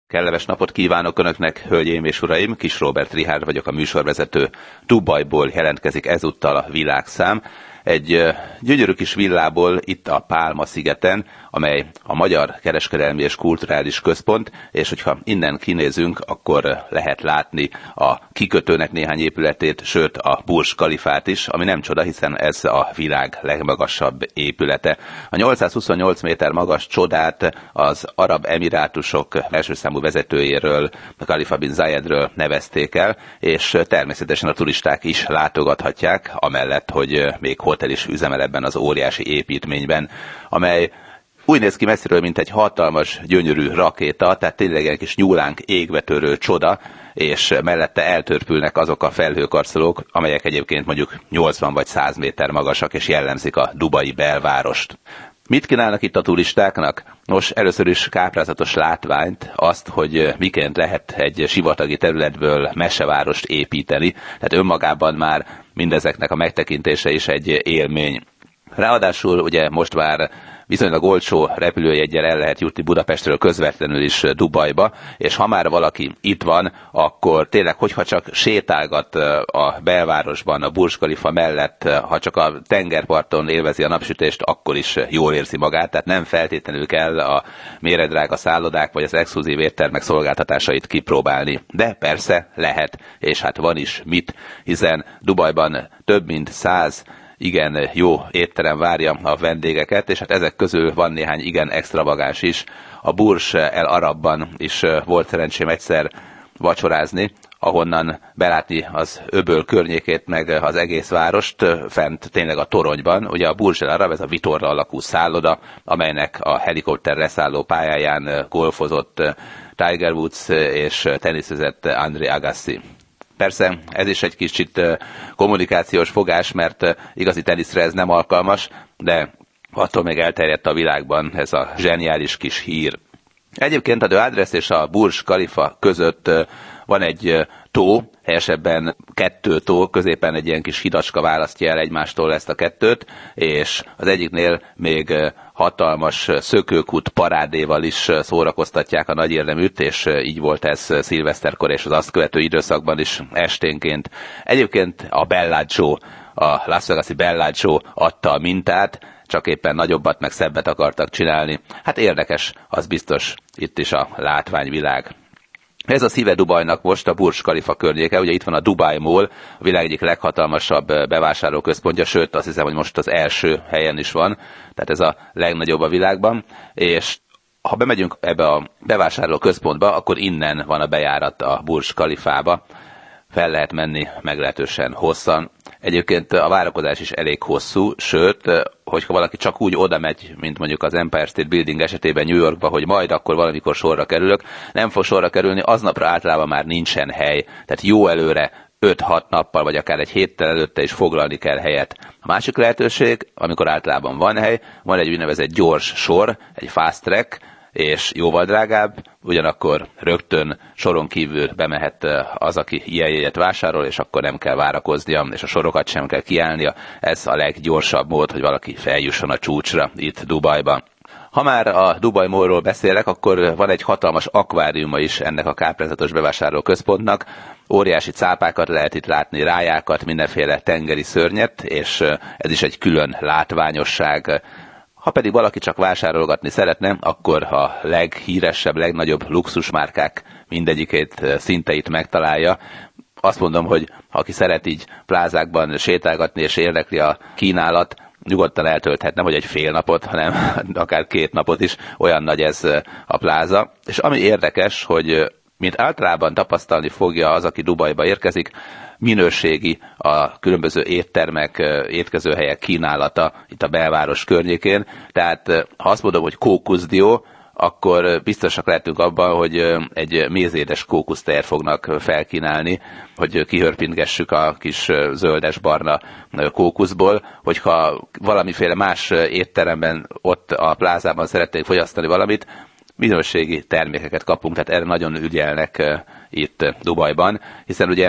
Kellemes napot kívánok Önöknek, hölgyeim és uraim! Kis Róbert Richárd vagyok, a műsorvezető. Dubajból jelentkezik ezúttal a világszám. Egy gyönyörű kis villából itt a Pálma-szigeten, amely a Magyar Kereskedelmi és Kulturális Központ, és hogyha innen kinézünk, akkor lehet látni a kikötőnek néhány épületét, sőt a Burj Khalifát is, ami nem csoda, hiszen ez a világ legmagasabb épülete. A 828 méter magas csodát az Arab Emirátusok első számú vezetőjéről, Khalifa bin Zayedről nevezték el, és természetesen a turisták is látogathatják, amellett, hogy még hotel is üzemel ebben az óriási építményben, amely úgy néz ki messziről, mint egy hatalmas, gyönyörű rakéta, tehát tényleg egy kis nyúlánk égbe törő csoda, és mellette eltörpülnek azok a felhőkarcolók, amelyek egyébként mondjuk 80 vagy 100 méter magasak, és jellemzik a dubai belvárost. Mit kínálnak itt a turistáknak? Nos, először is káprázatos látványt, azt, hogy miként lehet egy sivatagi területből mesevárost építeni, tehát önmagában már mindezeknek a megtekintése is egy élmény. Ráadásul ugye most már viszonylag olcsó repülőjeggyel el lehet jutni Budapestről közvetlenül is Dubajba, és ha már valaki itt van, akkor tényleg, hogyha csak sétálgat a belvárosban, a Burj Khalifa mellett, ha csak a tengerparton élvezi a napsütést, akkor is jól érzi magát, tehát nem feltétlenül kell a méregdrága szállodák vagy az exkluzív éttermek szolgáltatásait kipróbálni. De persze lehet, és hát van is mit, hiszen Dubajban több mint 100 igen jó étterem várja a vendégeket, és hát ezek közül van néhány igen extravagáns is. A Burj El Arabban is volt szerencsém egyszer vacsorázni, ahonnan belátni az öböl környékét, meg az egész várost, fent tényleg a toronyban. Ugye a Burj El Arab, ez a vitorla alakú szálloda, amelynek a helikopter leszálló pályáján golfozott Tiger Woods és teniszezett Andre Agassi. Persze ez is egy kicsit kommunikációs fogás, mert igazi teniszre ez nem alkalmas, de attól még elterjedt a világban ez a zseniális kis hír. Egyébként a The Address és a Burj Khalifa között van egy tó, helyesebben 2 tó, középen egy ilyen kis hidacska választja el egymástól ezt a 2-t, és az egyiknél még hatalmas szökőkút parádéval is szórakoztatják a nagy érdeműt, és így volt ez szilveszterkor és az azt követő időszakban is esténként. Egyébként a Bellagio, a Las Vegas-i Bellagio adta a mintát, csak éppen nagyobbat meg szebbet akartak csinálni. Hát érdekes, az biztos itt is a látványvilág. Ez a szíve Dubajnak most a Burj Khalifa környéke, ugye itt van a Dubai Mall, a világ egyik leghatalmasabb bevásárlóközpontja, sőt azt hiszem, hogy most az első helyen is van, tehát ez a legnagyobb a világban, és ha bemegyünk ebbe a bevásárlóközpontba, akkor innen van a bejárat a Burj Khalifába, fel lehet menni meglehetősen hosszan. Egyébként a várakozás is elég hosszú, sőt, hogyha valaki csak úgy oda megy, mint mondjuk az Empire State Building esetében New Yorkba, hogy majd akkor valamikor sorra kerülök, nem fog sorra kerülni, aznapra általában már nincsen hely. Tehát jó előre 5-6 nappal, vagy akár egy héttel előtte is foglalni kell helyet. A másik lehetőség, amikor általában van hely, van egy úgynevezett gyors sor, egy fast track, és jóval drágább, ugyanakkor rögtön soron kívül bemehet az, aki ilyen jegyet vásárol, és akkor nem kell várakoznia, és a sorokat sem kell kiállnia. Ez a leggyorsabb mód, hogy valaki feljusson a csúcsra itt Dubajban. Ha már a Dubai Mallról beszélek, akkor van egy hatalmas akváriuma is ennek a káprázatos bevásárlóközpontnak. Óriási cápákat lehet itt látni, rájákat, mindenféle tengeri szörnyet, és ez is egy külön látványosság. Ha pedig valaki csak vásárolgatni szeretne, akkor a leghíresebb, legnagyobb luxusmárkák mindegyikét szinte itt megtalálja. Azt mondom, hogy aki szeret így plázákban sétálgatni és érdekli a kínálat, nyugodtan eltölthetne, hogy egy fél napot, hanem akár 2 napot is, olyan nagy ez a pláza. És ami érdekes, hogy mint általában tapasztalni fogja az, aki Dubajba érkezik, minőségi a különböző éttermek, étkezőhelyek kínálata itt a belváros környékén. Tehát ha azt mondom, hogy kókuszdió, akkor biztosak lehetünk abban, hogy egy mézédes kókusztejet fognak felkínálni, hogy kihörpintgessük a kis zöldes-barna kókuszból, hogyha valamiféle más étteremben ott a plázában szeretnénk fogyasztani valamit, minőségi termékeket kapunk, tehát erre nagyon ügyelnek itt Dubajban, hiszen ugye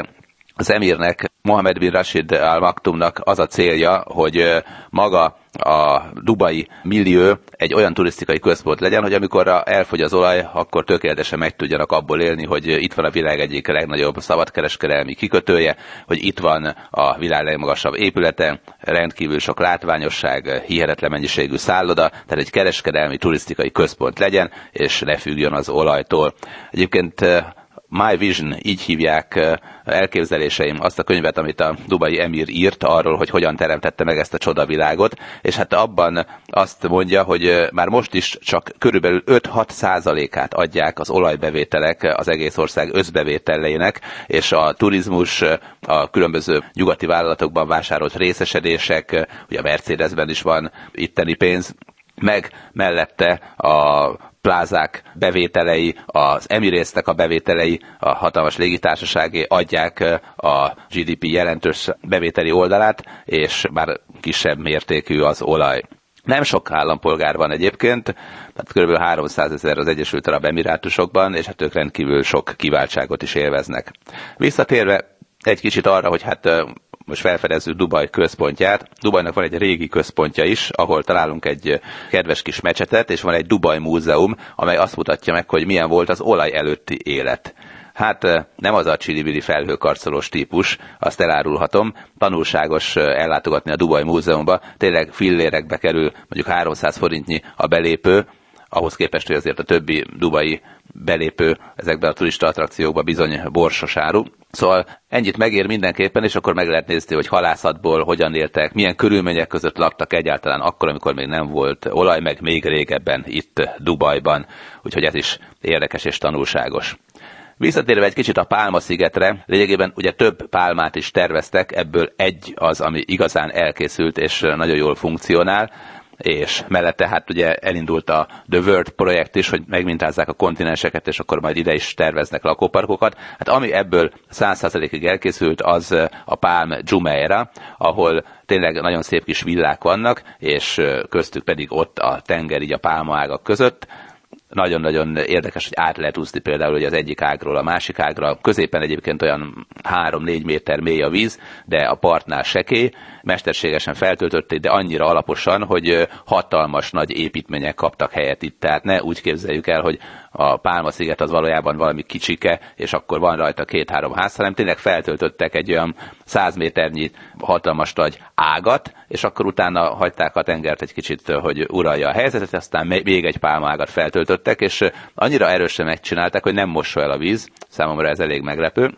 az emirnek, Mohammed bin Rashid Al Maktoumnak az a célja, hogy maga a dubai millió egy olyan turisztikai központ legyen, hogy amikor elfogy az olaj, akkor tökéletesen meg tudjanak abból élni, hogy itt van a világ egyik legnagyobb szabadkereskedelmi kikötője, hogy itt van a világ legmagasabb épülete, rendkívül sok látványosság, hihetetlen mennyiségű szálloda, tehát egy kereskedelmi turisztikai központ legyen, és ne függjön az olajtól. Egyébként My Vision, így hívják elképzeléseim azt a könyvet, amit a dubai emír írt arról, hogy hogyan teremtette meg ezt a csodavilágot, és hát abban azt mondja, hogy már most is csak körülbelül 5-6%-át adják az olajbevételek az egész ország összbevételeinek, és a turizmus, a különböző nyugati vállalatokban vásárolt részesedések, ugye a Mercedesben is van itteni pénz, meg mellette a plázák bevételei, az Emirates-nek a bevételei, a hatalmas légitársaságé adják a GDP jelentős bevételi oldalát, és bár kisebb mértékű az olaj. Nem sok állampolgár van egyébként, tehát kb. 300 000 az Egyesült Arab Emirátusokban, és hát ők rendkívül sok kiváltságot is élveznek. Visszatérve egy kicsit arra, hogy hát most felfedezzük Dubaj központját. Dubajnak van egy régi központja is, ahol találunk egy kedves kis mecsetet, és van egy Dubaj múzeum, amely azt mutatja meg, hogy milyen volt az olaj előtti élet. Hát nem az a csili-bili felhőkarcolós típus, azt elárulhatom. Tanulságos ellátogatni a Dubaj múzeumba, tényleg fillérekbe kerül mondjuk 300 forintnyi a belépő, ahhoz képest, hogy azért a többi dubai belépő ezekben a turista attrakciókban bizony borsos áru. Szóval ennyit megér mindenképpen, és akkor meg lehet nézni, hogy halászatból hogyan éltek, milyen körülmények között laktak egyáltalán akkor, amikor még nem volt olaj, meg még régebben itt Dubajban. Úgyhogy ez is érdekes és tanulságos. Visszatérve egy kicsit a Pálma-szigetre, lényegében ugye több pálmát is terveztek, ebből egy az, ami igazán elkészült és nagyon jól funkcionál, és mellette hát ugye elindult a The World projekt is, hogy megmintázzák a kontinenseket, és akkor majd ide is terveznek lakóparkokat. Hát ami ebből 100%-ig elkészült, az a Palm Jumeirah, ahol tényleg nagyon szép kis villák vannak, és köztük pedig ott a tenger így a pálmaágak között. Nagyon-nagyon érdekes, hogy át lehet úszni például hogy az egyik ágról a másik ágra. Középen egyébként olyan 3-4 méter mély a víz, de a partnál sekély, mesterségesen feltöltötték, de annyira alaposan, hogy hatalmas nagy építmények kaptak helyet itt. Tehát ne úgy képzeljük el, hogy a Pálma-sziget az valójában valami kicsike, és akkor van rajta 2-3 ház, hanem tényleg feltöltöttek egy olyan 100 méternyi hatalmas nagy ágat, és akkor utána hagyták a tengert egy kicsit, hogy uralja a helyzetet, aztán még egy pálmaágat feltöltöttek, és annyira erősen megcsinálták, hogy nem mossa el a víz, számomra ez elég meglepő.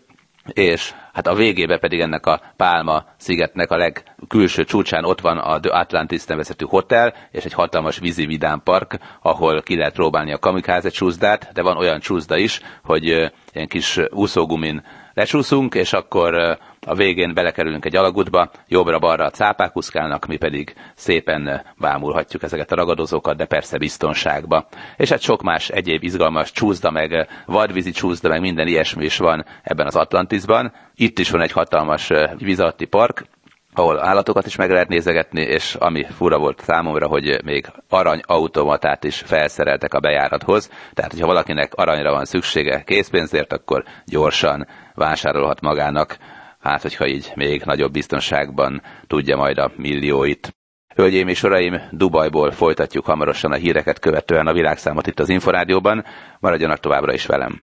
És hát a végében pedig ennek a Pálma-szigetnek a legkülső csúcsán ott van a The Atlantis nevezetű hotel, és egy hatalmas vízi vidámpark, ahol ki lehet próbálni a kamikáze csúszdát, de van olyan csúszda is, hogy ilyen kis úszógumin lecsúszunk, és akkor a végén belekerülünk egy alagútba, jobbra-balra a cápák úszkálnak, mi pedig szépen bámulhatjuk ezeket a ragadozókat, de persze biztonságba. És hát sok más egyéb izgalmas csúszda, meg vadvízi csúszda, meg minden ilyesmi is van ebben az Atlantisban. Itt is van egy hatalmas vízalatti park, ahol állatokat is meg lehet nézegetni, és ami fura volt számomra, hogy még aranyautomatát is felszereltek a bejárathoz. Tehát, hogyha valakinek aranyra van szüksége készpénzért, akkor gyorsan vásárolhat magának, hát hogyha így még nagyobb biztonságban tudja majd a millióit. Hölgyeim és uraim, Dubajból folytatjuk hamarosan a híreket követően a világszámot itt az Inforádióban. Maradjanak továbbra is velem!